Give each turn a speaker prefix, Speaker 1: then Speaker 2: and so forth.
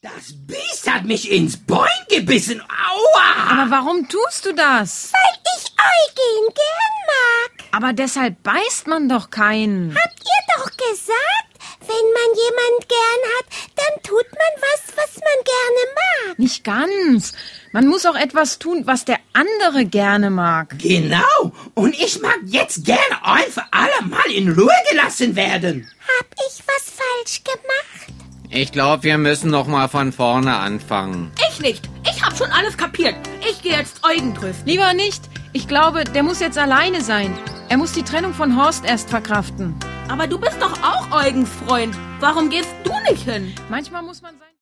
Speaker 1: Das Biest hat mich ins Bein gebissen. Aua!
Speaker 2: Aber warum tust du das?
Speaker 3: Weil ich Eugen gern mag.
Speaker 2: Aber deshalb beißt man doch keinen.
Speaker 3: Habt ihr doch gesagt, wenn man jemand gern hat, dann tut man was man gerne mag.
Speaker 2: Nicht ganz. Man muss auch etwas tun, was der andere gerne mag.
Speaker 1: Genau. Und ich mag jetzt gerne ein für alle Mal in Ruhe gelassen werden.
Speaker 3: Hab ich was falsch gemacht?
Speaker 4: Ich glaube, wir müssen noch mal von vorne anfangen.
Speaker 5: Ich nicht. Ich hab schon alles kapiert. Ich gehe jetzt Eugen trösten.
Speaker 2: Lieber nicht. Ich glaube, der muss jetzt alleine sein. Er muss die Trennung von Horst erst verkraften.
Speaker 5: Aber du bist doch auch Eugens Freund. Warum gehst du nicht hin?
Speaker 2: Manchmal muss man sein...